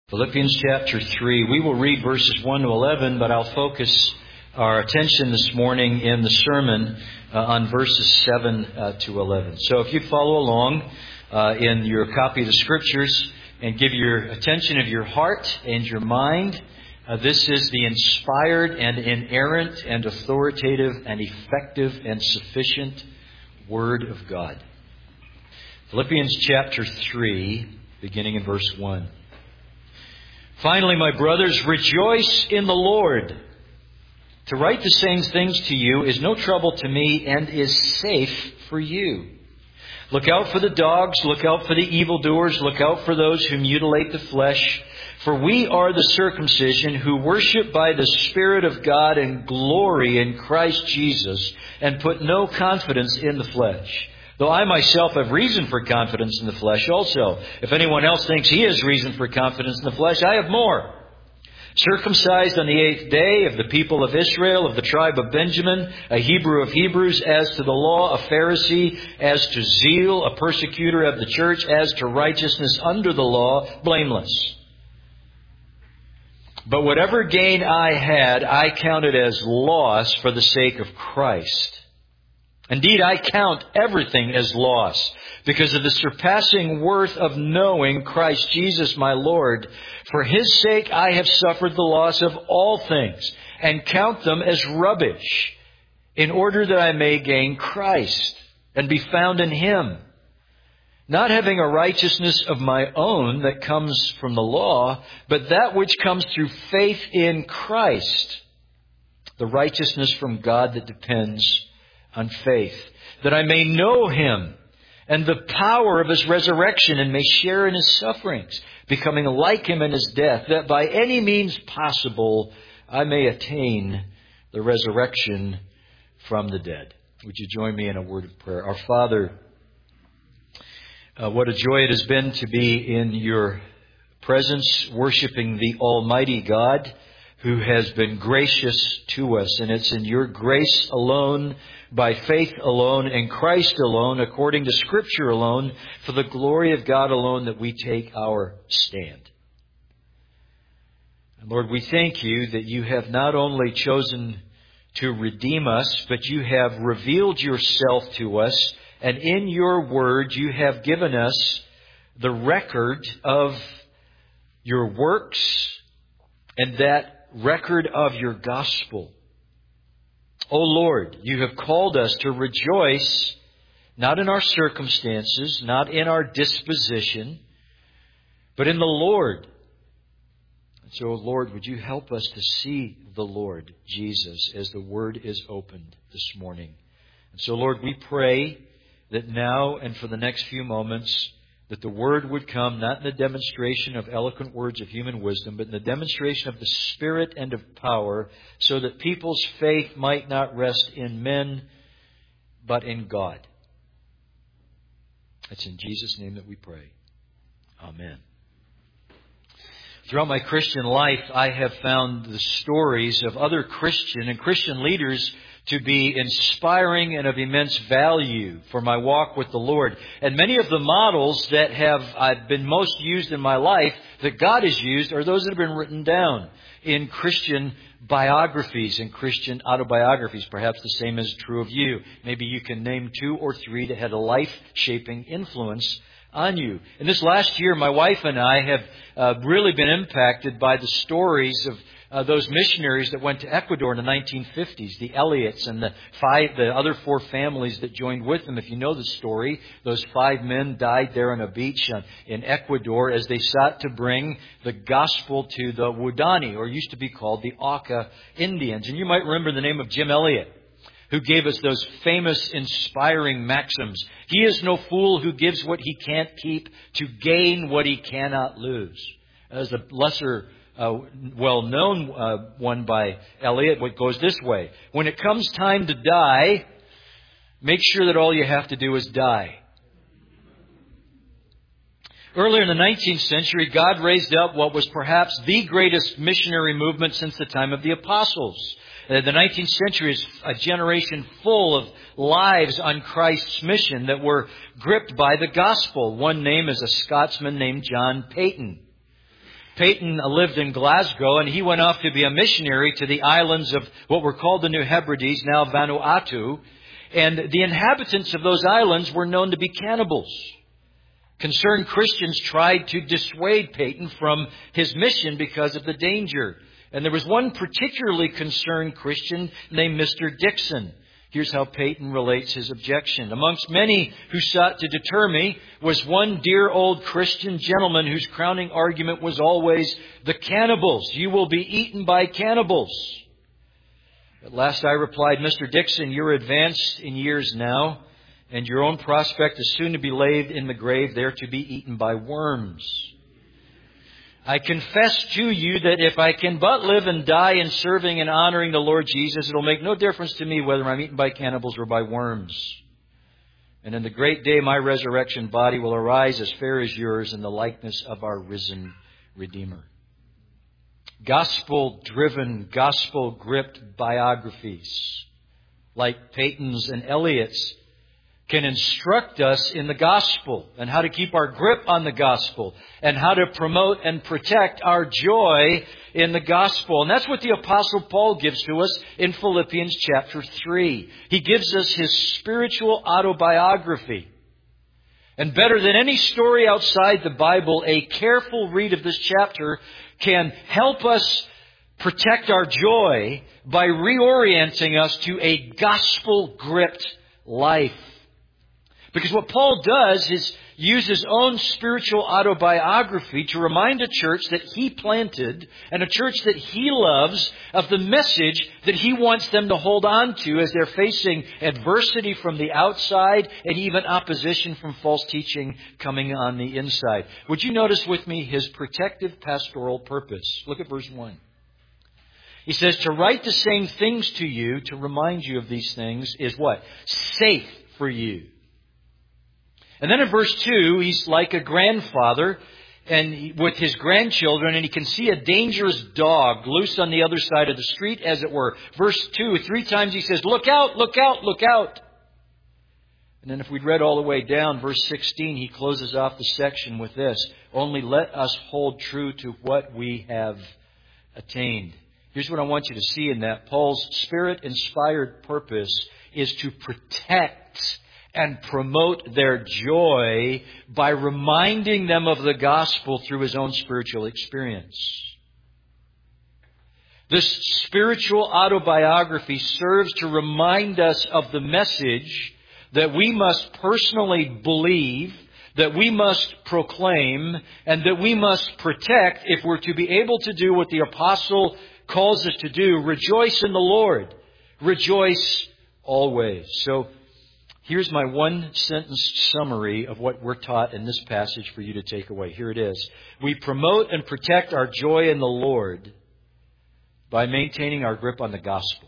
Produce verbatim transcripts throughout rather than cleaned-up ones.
Philippians chapter three. We will read verses one to eleven, but I'll focus our attention this morning in the sermon uh, on verses seven uh, to eleven. So if you follow along uh, in your copy of the Scriptures and give your attention of your heart and your mind, uh, this is the inspired and inerrant and authoritative and effective and sufficient Word of God. Philippians chapter three, beginning in verse one. Finally, my brothers, rejoice in the Lord. To write the same things to you is no trouble to me and is safe for you. Look out for the dogs, look out for the evildoers, look out for those who mutilate the flesh. For we are the circumcision who worship by the Spirit of God and glory in Christ Jesus and put no confidence in the flesh. Though I myself have reason for confidence in the flesh also. If anyone else thinks he has reason for confidence in the flesh, I have more. Circumcised on the eighth day, of the people of Israel, of the tribe of Benjamin, a Hebrew of Hebrews, as to the law, a Pharisee, as to zeal, a persecutor of the church, as to righteousness under the law, blameless. But whatever gain I had, I counted as loss for the sake of Christ. Indeed, I count everything as loss because of the surpassing worth of knowing Christ Jesus my Lord. For His sake I have suffered the loss of all things and count them as rubbish in order that I may gain Christ and be found in Him, not having a righteousness of my own that comes from the law, but that which comes through faith in Christ, the righteousness from God that depends on faith, that I may know Him and the power of His resurrection and may share in His sufferings, becoming like Him in His death, that by any means possible I may attain the resurrection from the dead. Would you join me in a word of prayer? Our Father, uh, what a joy it has been to be in Your presence, worshiping the Almighty God who has been gracious to us. And it's in Your grace alone, by faith alone, in Christ alone, according to Scripture alone, for the glory of God alone, that we take our stand. And Lord, we thank You that You have not only chosen to redeem us, but You have revealed Yourself to us. And in Your Word, You have given us the record of Your works and that record of Your gospel. O Lord, You have called us to rejoice not in our circumstances, not in our disposition, but in the Lord. And so, Lord, would You help us to see the Lord Jesus as the Word is opened this morning. And so, Lord, we pray that now and for the next few moments, that the Word would come not in the demonstration of eloquent words of human wisdom, but in the demonstration of the Spirit and of power, so that people's faith might not rest in men, but in God. It's in Jesus' name that we pray. Amen. Throughout my Christian life, I have found the stories of other Christian and Christian leaders to be inspiring and of immense value for my walk with the Lord. And many of the models that have I've been most used in my life, that God has used, are those that have been written down in Christian biographies and Christian autobiographies. Perhaps the same is true of you. Maybe you can name two or three that had a life-shaping influence on you. In this last year, my wife and I have uh, really been impacted by the stories of Uh, those missionaries that went to Ecuador in the nineteen fifties, the Elliots and the five, the other four families that joined with them. If you know the story, those five men died there on a beach uh, in Ecuador as they sought to bring the gospel to the Wudani, or used to be called the Auca Indians. And you might remember the name of Jim Elliot, who gave us those famous, inspiring maxims. He is no fool who gives what he can't keep to gain what he cannot lose. As a lesser Uh, well-known uh, one by Eliot, what goes this way: when it comes time to die, make sure that all you have to do is die. Earlier in the nineteenth century, God raised up what was perhaps the greatest missionary movement since the time of the apostles. Uh, the nineteenth century is a generation full of lives on Christ's mission that were gripped by the gospel. One name is a Scotsman named John Paton. Peyton lived in Glasgow, and he went off to be a missionary to the islands of what were called the New Hebrides, now Vanuatu. And the inhabitants of those islands were known to be cannibals. Concerned Christians tried to dissuade Peyton from his mission because of the danger. And there was one particularly concerned Christian named Mister Dixon. Here's how Peyton relates his objection. Amongst many who sought to deter me was one dear old Christian gentleman whose crowning argument was always, the cannibals. You will be eaten by cannibals. At last I replied, Mister Dixon, you're advanced in years now, and your own prospect is soon to be laid in the grave there to be eaten by worms. I confess to you that if I can but live and die in serving and honoring the Lord Jesus, it will make no difference to me whether I'm eaten by cannibals or by worms. And in the great day, my resurrection body will arise as fair as yours in the likeness of our risen Redeemer. Gospel-driven, gospel-gripped biographies like Peyton's and Eliot's can instruct us in the gospel and how to keep our grip on the gospel and how to promote and protect our joy in the gospel. And that's what the Apostle Paul gives to us in Philippians chapter three. He gives us his spiritual autobiography. And better than any story outside the Bible, a careful read of this chapter can help us protect our joy by reorienting us to a gospel-gripped life. Because what Paul does is use his own spiritual autobiography to remind a church that he planted and a church that he loves of the message that he wants them to hold on to as they're facing adversity from the outside and even opposition from false teaching coming on the inside. Would you notice with me his protective pastoral purpose? Look at verse one. He says, to write the same things to you, to remind you of these things, is what? Safe for you. And then in verse two, he's like a grandfather and he, with his grandchildren, and he can see a dangerous dog loose on the other side of the street, as it were. Verse two, three times he says, look out, look out, look out. And then if we'd read all the way down, verse sixteen, he closes off the section with this, only let us hold true to what we have attained. Here's what I want you to see in that. Paul's Spirit-inspired purpose is to protect and promote their joy by reminding them of the gospel through his own spiritual experience. This spiritual autobiography serves to remind us of the message that we must personally believe, that we must proclaim, and that we must protect if we're to be able to do what the apostle calls us to do. Rejoice in the Lord. Rejoice always. So, here's my one-sentence summary of what we're taught in this passage for you to take away. Here it is. We promote and protect our joy in the Lord by maintaining our grip on the gospel.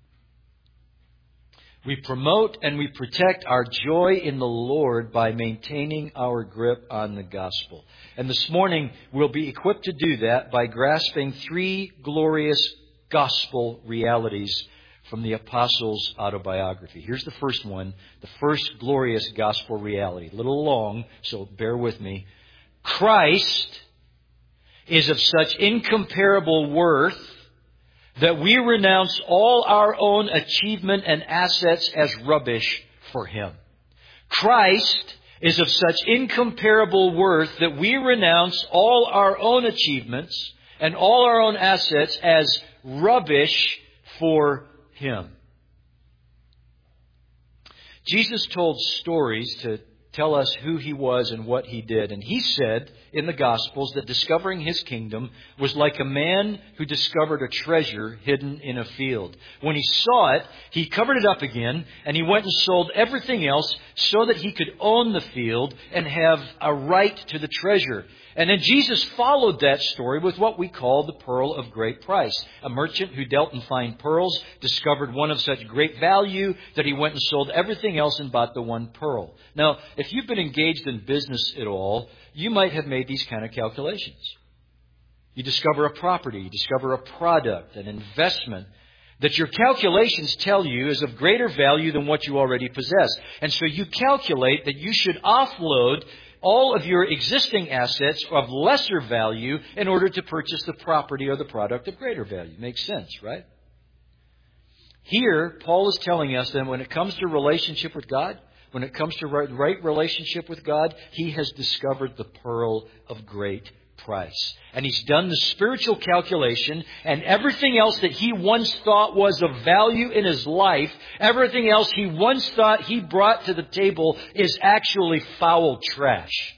We promote and we protect our joy in the Lord by maintaining our grip on the gospel. And this morning we'll be equipped to do that by grasping three glorious gospel realities from the Apostles' autobiography. Here's the first one, the first glorious gospel reality. A little long, so bear with me. Christ is of such incomparable worth that we renounce all our own achievement and assets as rubbish for Him. Christ is of such incomparable worth that we renounce all our own achievements and all our own assets as rubbish for Him. Jesus told stories to tell us who He was and what He did. And He said in the Gospels that discovering His kingdom was like a man who discovered a treasure hidden in a field. When he saw it, he covered it up again and he went and sold everything else so that he could own the field and have a right to the treasure. And then Jesus followed that story with what we call the pearl of great price. A merchant who dealt in fine pearls discovered one of such great value that he went and sold everything else and bought the one pearl. Now, if you've been engaged in business at all, you might have made these kind of calculations. You discover a property, you discover a product, an investment that your calculations tell you is of greater value than what you already possess. And so you calculate that you should offload all of your existing assets of lesser value in order to purchase the property or the product of greater value. Makes sense, right? Here, Paul is telling us that when it comes to relationship with God, when it comes to right, right relationship with God, he has discovered the pearl of great price. And he's done the spiritual calculation, and everything else that he once thought was of value in his life, everything else he once thought he brought to the table is actually foul trash.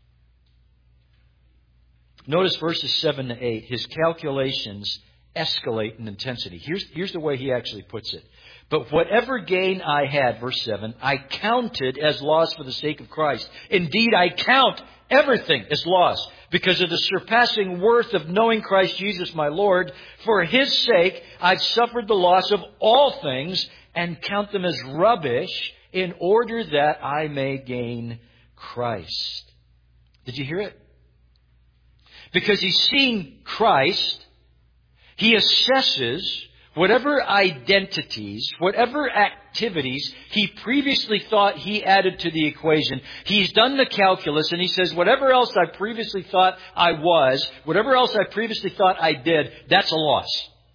Notice verses seven to eight. His calculations escalate in intensity. Here's, here's the way he actually puts it. But whatever gain I had, verse seven, I counted as loss for the sake of Christ. Indeed, I count everything as loss because of the surpassing worth of knowing Christ Jesus my Lord. For His sake, I've suffered the loss of all things and count them as rubbish in order that I may gain Christ. Did you hear it? Because he's seen Christ, he assesses whatever identities, whatever activities he previously thought he added to the equation. He's done the calculus and he says, whatever else I previously thought I was, whatever else I previously thought I did, that's a loss.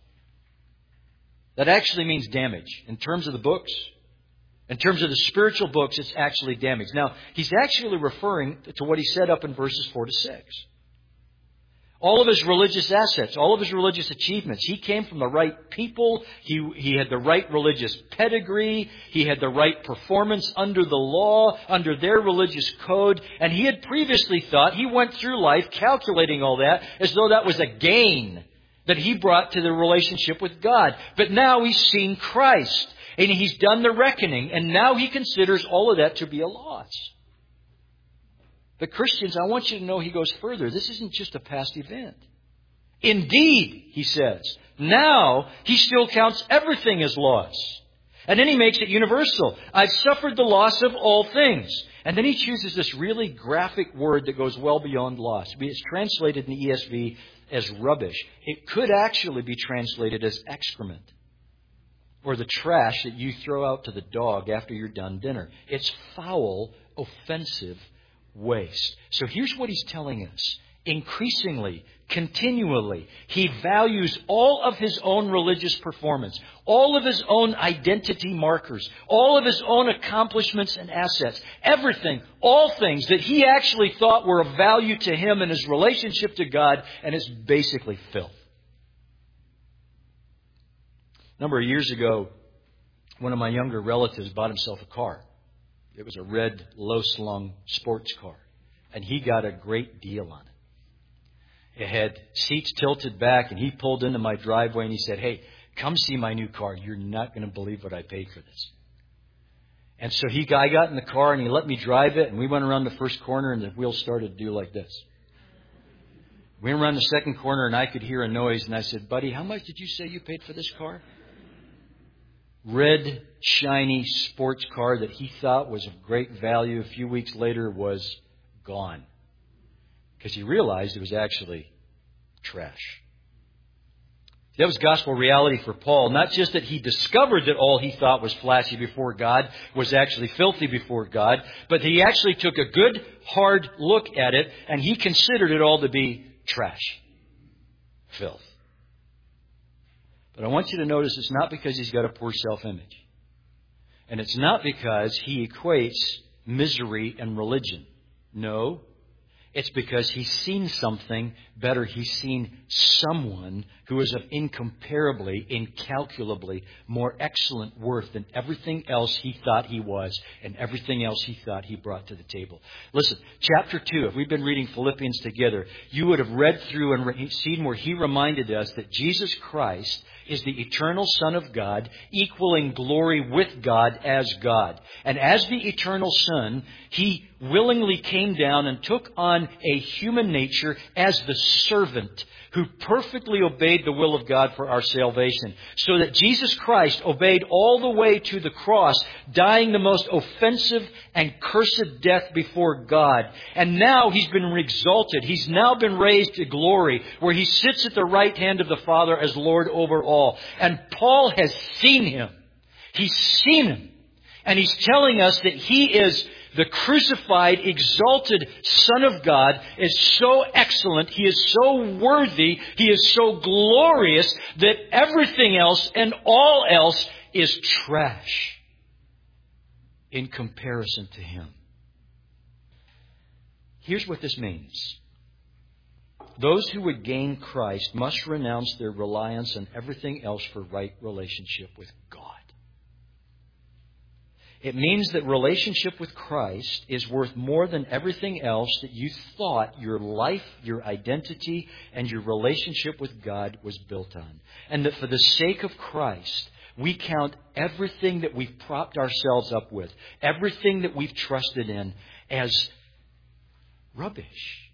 That actually means damage. In terms of the books, in terms of the spiritual books, it's actually damage. Now, he's actually referring to what he said up in verses four to six. All of his religious assets, all of his religious achievements. He came from the right people. He, he had the right religious pedigree. He had the right performance under the law, under their religious code. And he had previously thought, he went through life calculating all that as though that was a gain that he brought to the relationship with God. But now he's seen Christ and he's done the reckoning. And now he considers all of that to be a loss. But Christians, I want you to know he goes further. This isn't just a past event. Indeed, he says, now he still counts everything as loss. And then he makes it universal. I've suffered the loss of all things. And then he chooses this really graphic word that goes well beyond loss. It's translated in the E S V as rubbish. It could actually be translated as excrement, or the trash that you throw out to the dog after you're done dinner. It's foul, offensive waste. So here's what he's telling us. Increasingly, continually, he values all of his own religious performance, all of his own identity markers, all of his own accomplishments and assets, everything, all things that he actually thought were of value to him in his relationship to God, and it's basically filth. A number of years ago, one of my younger relatives bought himself a car. It was a red, low-slung sports car. And he got a great deal on it. It had seats tilted back, and he pulled into my driveway and he said, hey, come see my new car. You're not going to believe what I paid for this. And so he, I got in the car and he let me drive it, and we went around the first corner and the wheels started to do like this. We went around the second corner and I could hear a noise, and I said, buddy, how much did you say you paid for this car? Red, shiny sports car that he thought was of great value a few weeks later was gone. Because he realized it was actually trash. That was gospel reality for Paul. Not just that he discovered that all he thought was flashy before God was actually filthy before God, but he actually took a good, hard look at it and he considered it all to be trash. Filth. But I want you to notice it's not because he's got a poor self-image. And it's not because he equates misery and religion. No. It's because he's seen something better. He's seen someone who is of incomparably, incalculably more excellent worth than everything else he thought he was and everything else he thought he brought to the table. Listen, chapter two, if we've been reading Philippians together, you would have read through and seen where he reminded us that Jesus Christ is the eternal Son of God, equaling glory with God as God. And as the eternal Son, He willingly came down and took on a human nature as the servant who perfectly obeyed the will of God for our salvation. So that Jesus Christ obeyed all the way to the cross, dying the most offensive and cursed death before God. And now He's been exalted. He's now been raised to glory, where He sits at the right hand of the Father as Lord over all. And Paul has seen Him. He's seen Him. And he's telling us that He is the crucified, exalted Son of God is so excellent, He is so worthy, He is so glorious that everything else and all else is trash in comparison to Him. Here's what this means. Those who would gain Christ must renounce their reliance on everything else for right relationship with God. It means that relationship with Christ is worth more than everything else that you thought your life, your identity, and your relationship with God was built on. And that for the sake of Christ, we count everything that we've propped ourselves up with, everything that we've trusted in, as rubbish.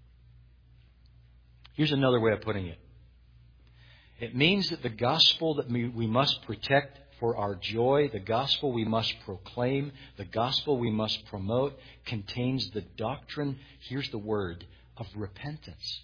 Here's another way of putting it. It means that the gospel that we must protect for our joy, the gospel we must proclaim, the gospel we must promote, contains the doctrine, here's the word, of repentance.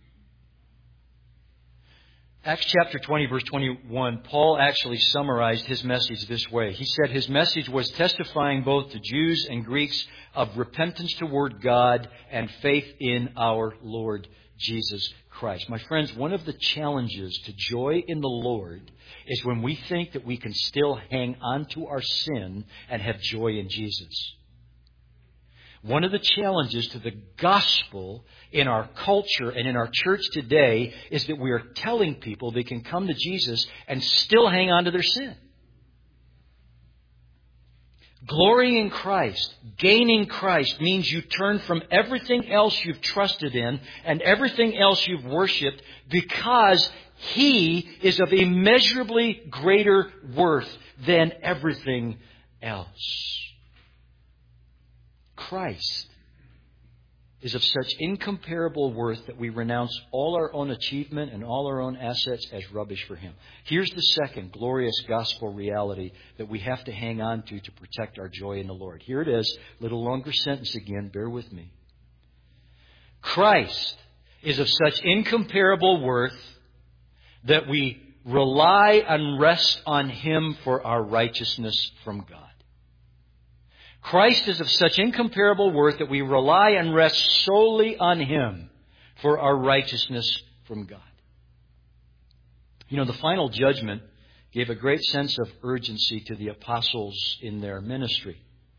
Acts chapter twenty, verse twenty-one, Paul actually summarized his message this way. He said his message was testifying both to Jews and Greeks of repentance toward God and faith in our Lord Jesus Christ. My friends, one of the challenges to joy in the Lord is when we think that we can still hang on to our sin and have joy in Jesus. One of the challenges to the gospel in our culture and in our church today is that we are telling people they can come to Jesus and still hang on to their sin. Glorying in Christ, gaining Christ, means you turn from everything else you've trusted in and everything else you've worshipped because He is of immeasurably greater worth than everything else. Christ is of such incomparable worth that we renounce all our own achievement and all our own assets as rubbish for Him. Here's the second glorious gospel reality that we have to hang on to to protect our joy in the Lord. Here it is, little longer sentence again, bear with me. Christ is of such incomparable worth that we rely and rest on Him for our righteousness from God. Christ is of such incomparable worth that we rely and rest solely on Him for our righteousness from God. You know, the final judgment gave a great sense of urgency to the apostles in their ministry.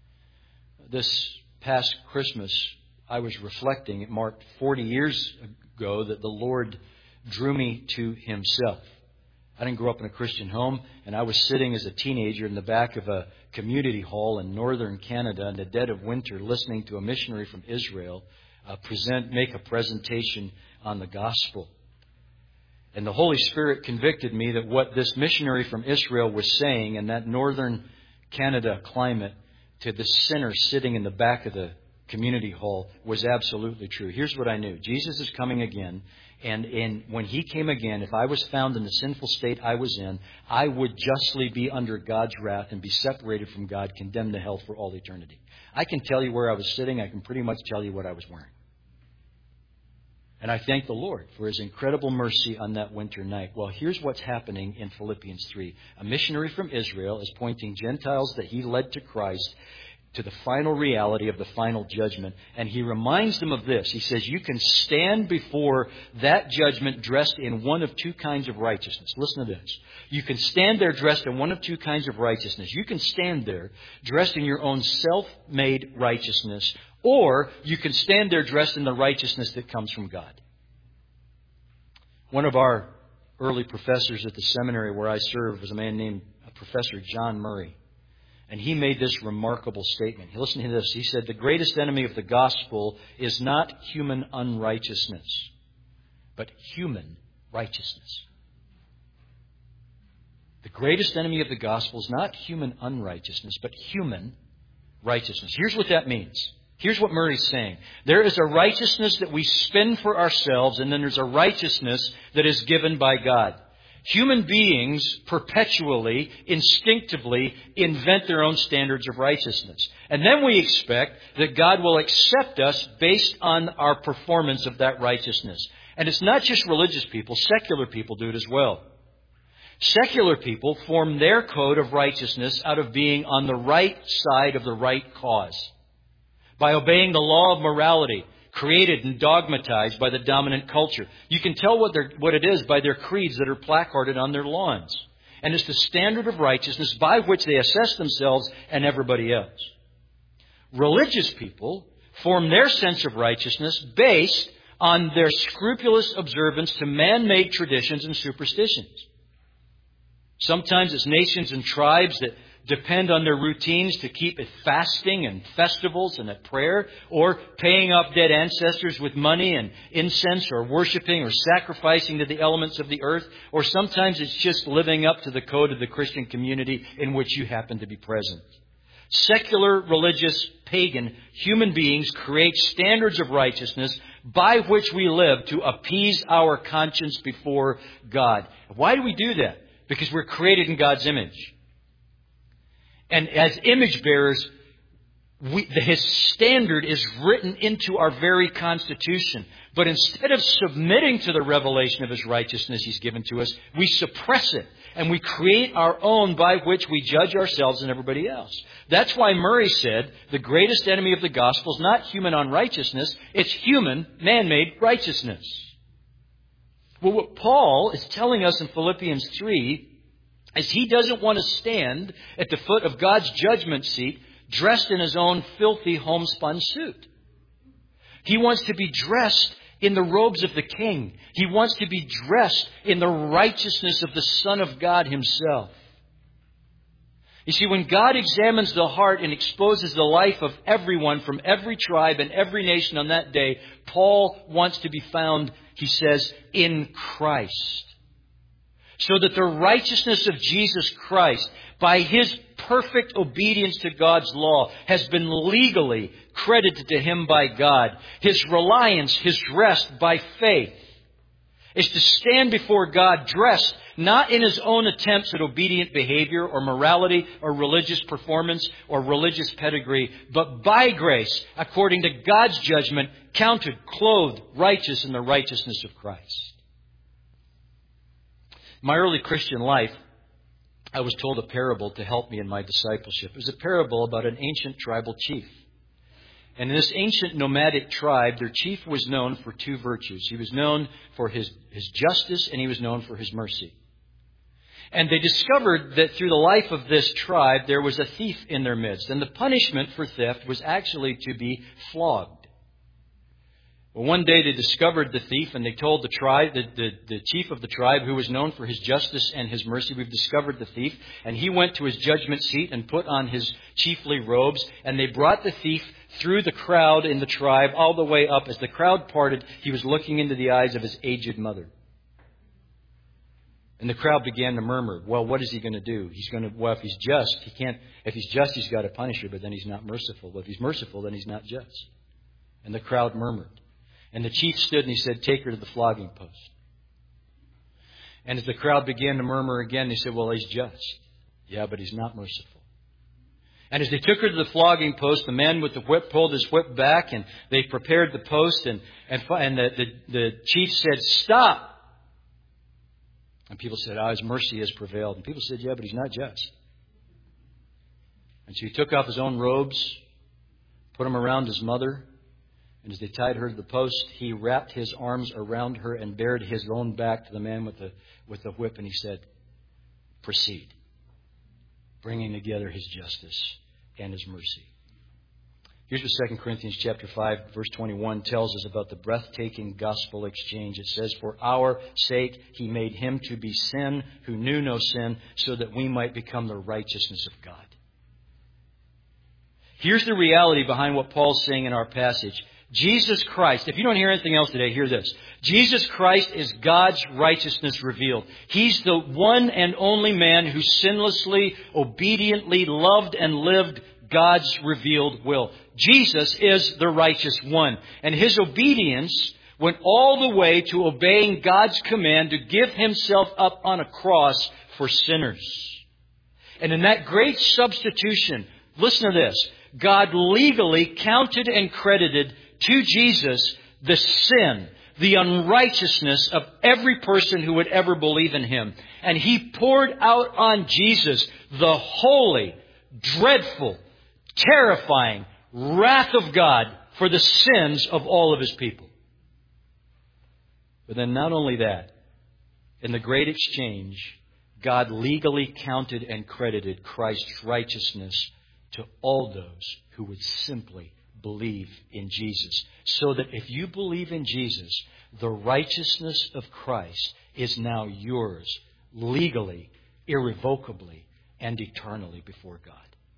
This past Christmas, I was reflecting, it marked forty years ago that the Lord drew me to Himself. I didn't grow up in a Christian home, and I was sitting as a teenager in the back of a community hall in northern Canada in the dead of winter listening to a missionary from Israel uh, present, make a presentation on the gospel. And the Holy Spirit convicted me that what this missionary from Israel was saying in that northern Canada climate to the sinner sitting in the back of the community hall was absolutely true. Here's what I knew. Jesus is coming again. And in, when He came again, if I was found in the sinful state I was in, I would justly be under God's wrath and be separated from God, condemned to hell for all eternity. I can tell you where I was sitting. I can pretty much tell you what I was wearing. And I thank the Lord for His incredible mercy on that winter night. Well, here's what's happening in Philippians three. A missionary from Israel is pointing Gentiles that he led to Christ to the final reality of the final judgment. And he reminds them of this. He says, you can stand before that judgment dressed in one of two kinds of righteousness. Listen to this. You can stand there dressed in one of two kinds of righteousness. You can stand there dressed in your own self-made righteousness, or you can stand there dressed in the righteousness that comes from God. One of our early professors at the seminary where I served was a man named Professor John Murray. And he made this remarkable statement. Listen to this. He said, the greatest enemy of the gospel is not human unrighteousness, but human righteousness. The greatest enemy of the gospel is not human unrighteousness, but human righteousness. Here's what that means. Here's what Murray's saying. There is a righteousness that we spin for ourselves, and then there's a righteousness that is given by God. Human beings perpetually, instinctively invent their own standards of righteousness. And then we expect that God will accept us based on our performance of that righteousness. And it's not just religious people, secular people do it as well. Secular people form their code of righteousness out of being on the right side of the right cause. by obeying the law of morality created and dogmatized by the dominant culture. You can tell what, they're, what it is by their creeds that are placarded on their lawns. And it's the standard of righteousness by which they assess themselves and everybody else. Religious people form their sense of righteousness based on their scrupulous observance to man-made traditions and superstitions. Sometimes it's nations and tribes that depend on their routines to keep at fasting and festivals and at prayer, or paying off dead ancestors with money and incense, or worshiping or sacrificing to the elements of the earth. Or sometimes it's just living up to the code of the Christian community in which you happen to be present. Secular, religious, pagan human beings create standards of righteousness by which we live to appease our conscience before God. Why do we do that? Because we're created in God's image. And as image bearers, we, His standard is written into our very constitution. But instead of submitting to the revelation of His righteousness He's given to us, we suppress it. And we create our own by which we judge ourselves and everybody else. That's why Murray said the greatest enemy of the gospel is not human unrighteousness, it's human, man-made righteousness. Well, what Paul is telling us in Philippians three is he doesn't want to stand at the foot of God's judgment seat dressed in his own filthy homespun suit. He wants to be dressed in the robes of the King. He wants to be dressed in the righteousness of the Son of God Himself. You see, when God examines the heart and exposes the life of everyone from every tribe and every nation on that day, Paul wants to be found, he says, in Christ. So that the righteousness of Jesus Christ, by His perfect obedience to God's law, has been legally credited to Him by God. His reliance, His rest by faith, is to stand before God dressed not in his own attempts at obedient behavior or morality or religious performance or religious pedigree, but by grace, according to God's judgment, counted, clothed, righteous in the righteousness of Christ. My early Christian life, I was told a parable to help me in my discipleship. It was a parable about an ancient tribal chief. And in this ancient nomadic tribe, their chief was known for two virtues. He was known for his, his justice, and he was known for his mercy. And they discovered that through the life of this tribe, there was a thief in their midst. And the punishment for theft was actually to be flogged. Well, one day they discovered the thief, and they told the tribe, the, the, the chief of the tribe, who was known for his justice and his mercy, we've discovered the thief. And he went to his judgment seat and put on his chiefly robes. And they brought the thief through the crowd in the tribe all the way up. As the crowd parted, he was looking into the eyes of his aged mother. And the crowd began to murmur, well, what is he going to do? He's going to, well, if he's just, he can't, if he's just, he's got to punish her, but then he's not merciful. Well, if he's merciful, then he's not just. And the crowd murmured. And the chief stood and he said, take her to the flogging post. And as the crowd began to murmur again, they said, well, he's just. Yeah, but he's not merciful. And as they took her to the flogging post, the man with the whip pulled his whip back, and they prepared the post, and, and, and the, the, the chief said, stop. And people said, oh, his mercy has prevailed. And people said, yeah, but he's not just. And so he took off his own robes, put them around his mother, and as they tied her to the post, he wrapped his arms around her and bared his own back to the man with the, with the whip, and he said, proceed, bringing together his justice and his mercy. Here's what Second Corinthians chapter five, verse twenty-one tells us about the breathtaking gospel exchange. It says, for our sake he made him to be sin who knew no sin, so that we might become the righteousness of God. Here's the reality behind what Paul's saying in our passage. Jesus Christ, if you don't hear anything else today, hear this. Jesus Christ is God's righteousness revealed. He's the one and only man who sinlessly, obediently loved and lived God's revealed will. Jesus is the righteous one. And His obedience went all the way to obeying God's command to give Himself up on a cross for sinners. And in that great substitution, listen to this, God legally counted and credited to Jesus the sin, the unrighteousness of every person who would ever believe in Him. And He poured out on Jesus the holy, dreadful, terrifying wrath of God for the sins of all of His people. But then not only that, in the great exchange, God legally counted and credited Christ's righteousness to all those who would simply believe in Jesus. So that if you believe in Jesus, the righteousness of Christ is now yours legally, irrevocably, and eternally before God.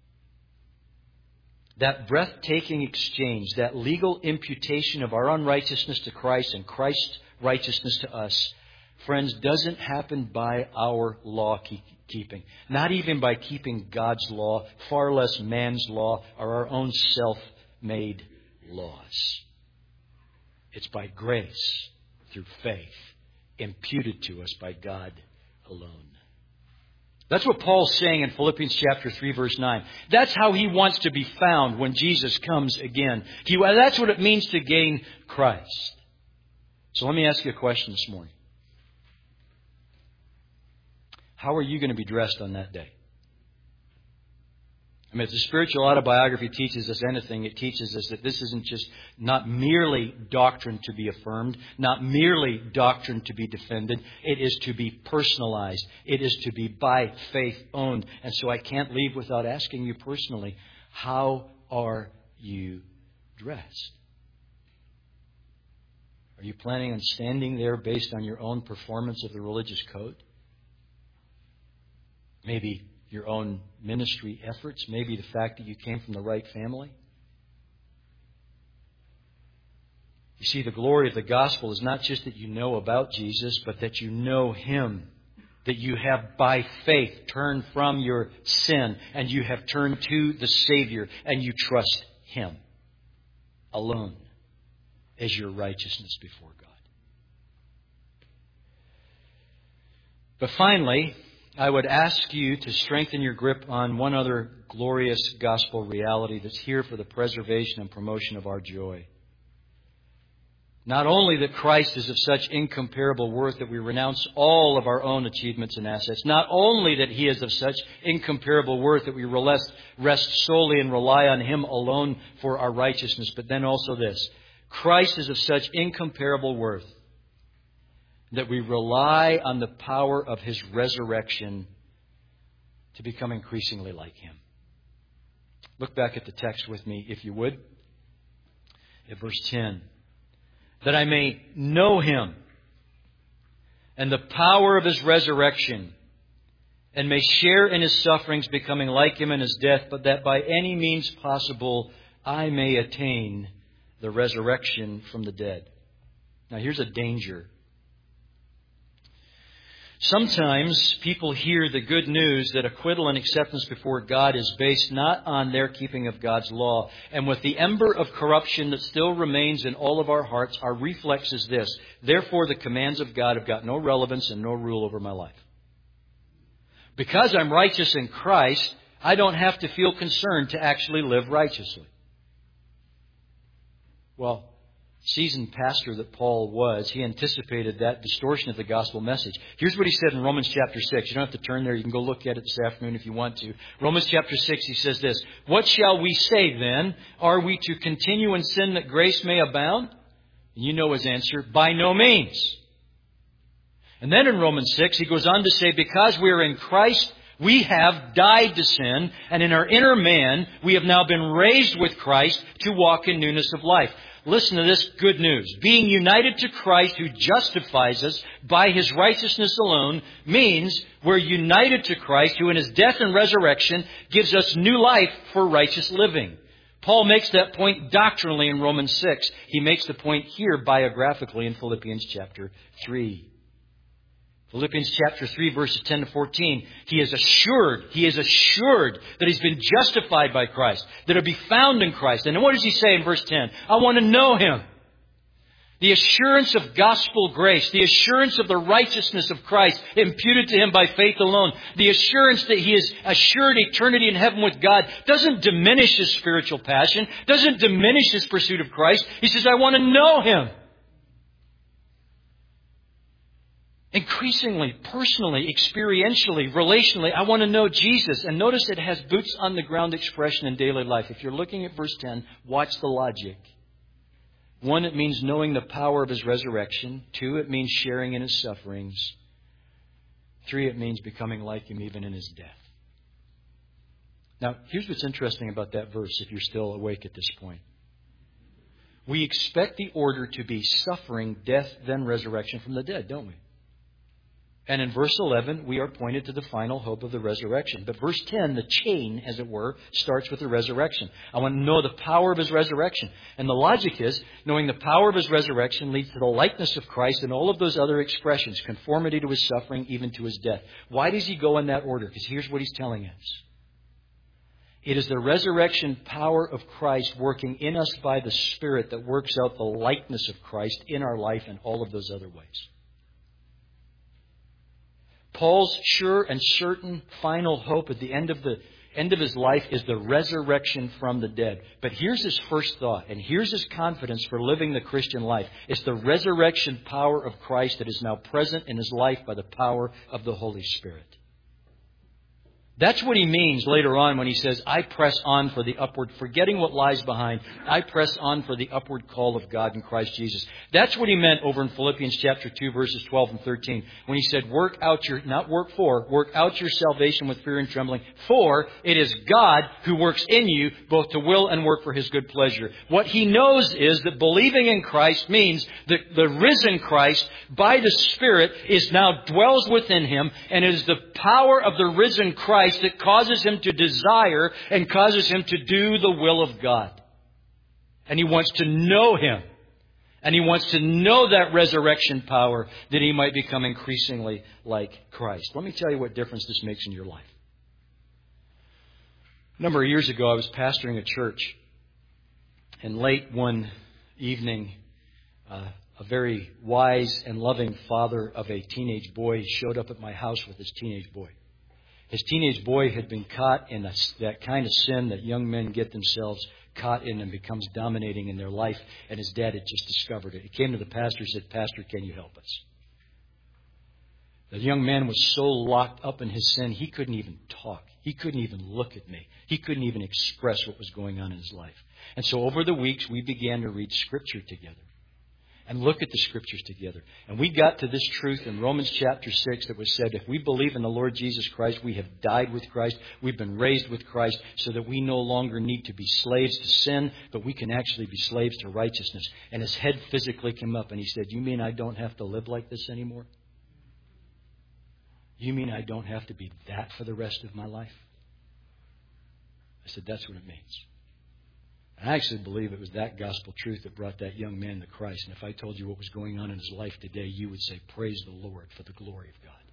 That breathtaking exchange, that legal imputation of our unrighteousness to Christ and Christ's righteousness to us, friends, doesn't happen by our law keeping. Not even by keeping God's law, far less man's law or our own self-made laws. It's by grace, through faith, imputed to us by God alone. That's what Paul's saying in Philippians chapter three, verse nine. That's how he wants to be found when Jesus comes again. He, that's what it means to gain Christ. So let me ask you a question this morning. How are you going to be dressed on that day? I mean, if the spiritual autobiography teaches us anything, it teaches us that this isn't just not merely doctrine to be affirmed, not merely doctrine to be defended. It is to be personalized. It is to be by faith owned. And so I can't leave without asking you personally, how are you dressed? Are you planning on standing there based on your own performance of the religious code? Maybe your own ministry efforts, maybe the fact that you came from the right family. You see, the glory of the gospel is not just that you know about Jesus, but that you know Him. That you have by faith turned from your sin and you have turned to the Savior and you trust Him alone as your righteousness before God. But finally, I would ask you to strengthen your grip on one other glorious gospel reality that's here for the preservation and promotion of our joy. Not only that Christ is of such incomparable worth that we renounce all of our own achievements and assets. Not only that He is of such incomparable worth that we rest, rest solely and rely on Him alone for our righteousness. But then also this. Christ is of such incomparable worth that we rely on the power of His resurrection to become increasingly like Him. Look back at the text with me, if you would, at verse ten. That I may know Him and the power of His resurrection, and may share in His sufferings, becoming like Him in His death, but that by any means possible I may attain the resurrection from the dead. Now here's a danger. Sometimes people hear the good news that acquittal and acceptance before God is based not on their keeping of God's law. And with the ember of corruption that still remains in all of our hearts, our reflex is this. Therefore, the commands of God have got no relevance and no rule over my life. Because I'm righteous in Christ, I don't have to feel concerned to actually live righteously. Well, seasoned pastor that Paul was, he anticipated that distortion of the gospel message. Here's what he said in Romans chapter six. You don't have to turn there. You can go look at it this afternoon if you want to. Romans chapter six, he says this. What shall we say then? Are we to continue in sin that grace may abound? And you know his answer. By no means. And then in Romans six, he goes on to say, because we are in Christ, we have died to sin, and in our inner man, we have now been raised with Christ to walk in newness of life. Listen to this good news. Being united to Christ who justifies us by His righteousness alone means we're united to Christ who in His death and resurrection gives us new life for righteous living. Paul makes that point doctrinally in Romans six. He makes the point here biographically in Philippians chapter three. Philippians chapter three, verses ten to fourteen. He is assured, he is assured that he's been justified by Christ, that he'll be found in Christ. And what does he say in verse ten? I want to know Him. The assurance of gospel grace, the assurance of the righteousness of Christ imputed to him by faith alone, the assurance that he is assured eternity in heaven with God doesn't diminish his spiritual passion, doesn't diminish his pursuit of Christ. He says, I want to know Him. Increasingly, personally, experientially, relationally, I want to know Jesus. And notice it has boots on the ground expression in daily life. If you're looking at verse ten, watch the logic. One, it means knowing the power of His resurrection. Two, it means sharing in His sufferings. Three, it means becoming like Him even in His death. Now, here's what's interesting about that verse, if you're still awake at this point. We expect the order to be suffering, death, then resurrection from the dead, don't we? And in verse eleven, we are pointed to the final hope of the resurrection. But verse ten, the chain, as it were, starts with the resurrection. I want to know the power of His resurrection. And the logic is, knowing the power of His resurrection leads to the likeness of Christ and all of those other expressions, conformity to His suffering, even to His death. Why does He go in that order? Because here's what He's telling us. It is the resurrection power of Christ working in us by the Spirit that works out the likeness of Christ in our life in all of those other ways. Paul's sure and certain final hope at the end of the end of his life is the resurrection from the dead. But here's his first thought, and here's his confidence for living the Christian life. It's the resurrection power of Christ that is now present in his life by the power of the Holy Spirit. That's what he means later on when he says, I press on for the upward, forgetting what lies behind. I press on for the upward call of God in Christ Jesus. That's what he meant over in Philippians chapter two, verses twelve and thirteen. When he said, work out your, not work for, work out your salvation with fear and trembling. For it is God who works in you both to will and work for His good pleasure. What he knows is that believing in Christ means that the risen Christ by the Spirit is now dwells within him, and it is the power of the risen Christ that causes him to desire and causes him to do the will of God. And he wants to know Him. And he wants to know that resurrection power that he might become increasingly like Christ. Let me tell you what difference this makes in your life. A number of years ago, I was pastoring a church. And late one evening, uh, a very wise and loving father of a teenage boy showed up at my house with his teenage boy. His teenage boy had been caught in a, that kind of sin that young men get themselves caught in and becomes dominating in their life. And his dad had just discovered it. He came to the pastor and said, Pastor, can you help us? The young man was so locked up in his sin, he couldn't even talk. He couldn't even look at me. He couldn't even express what was going on in his life. And so over the weeks, we began to read Scripture together. And look at the Scriptures together. And we got to this truth in Romans chapter six that was said, if we believe in the Lord Jesus Christ, we have died with Christ. We've been raised with Christ so that we no longer need to be slaves to sin, but we can actually be slaves to righteousness. And his head physically came up and he said, you mean I don't have to live like this anymore? You mean I don't have to be that for the rest of my life? I said, that's what it means. And I actually believe it was that gospel truth that brought that young man to Christ. And if I told you what was going on in his life today, you would say, praise the Lord for the glory of God.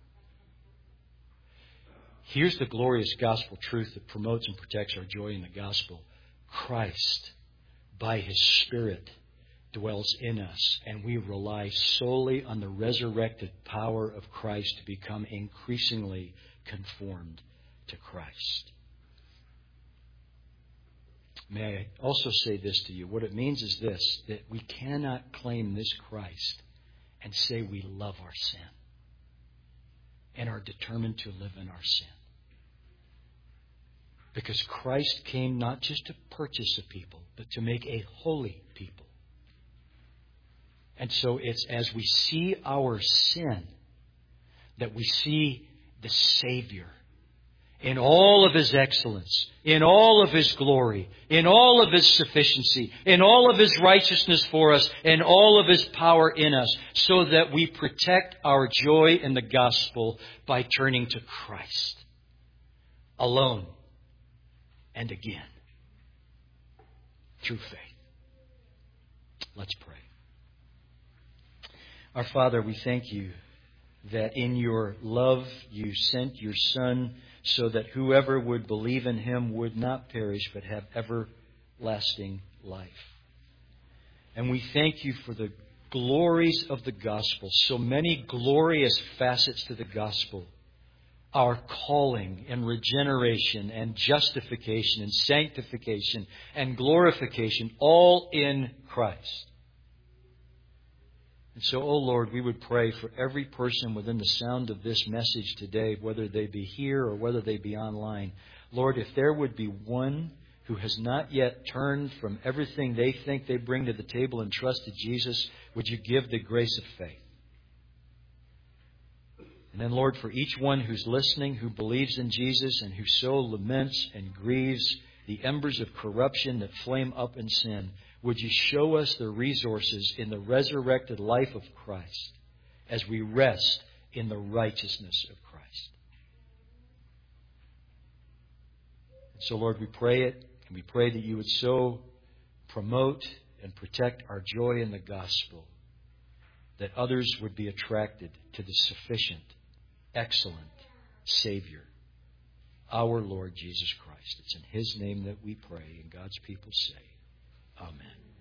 Here's the glorious gospel truth that promotes and protects our joy in the gospel. Christ, by His Spirit, dwells in us, and we rely solely on the resurrected power of Christ to become increasingly conformed to Christ. May I also say this to you. What it means is this, that we cannot claim this Christ and say we love our sin and are determined to live in our sin. Because Christ came not just to purchase a people, but to make a holy people. And so it's as we see our sin that we see the Savior in all of His excellence, in all of His glory, in all of His sufficiency, in all of His righteousness for us, in all of His power in us, so that we protect our joy in the gospel by turning to Christ alone and again through faith. Let's pray. Our Father, we thank You that in Your love You sent Your Son so that whoever would believe in Him would not perish but have everlasting life. And we thank You for the glories of the gospel, so many glorious facets to the gospel. Our calling and regeneration and justification and sanctification and glorification, all in Christ. And so, oh Lord, we would pray for every person within the sound of this message today, whether they be here or whether they be online. Lord, if there would be one who has not yet turned from everything they think they bring to the table and trusted Jesus, would you give the grace of faith? And then, Lord, for each one who's listening, who believes in Jesus and who so laments and grieves the embers of corruption that flame up in sin, would you show us the resources in the resurrected life of Christ as we rest in the righteousness of Christ? And so, Lord, we pray it, and we pray that you would so promote and protect our joy in the gospel that others would be attracted to the sufficient, excellent Savior, our Lord Jesus Christ. It's in His name that we pray, and God's people say, Amen.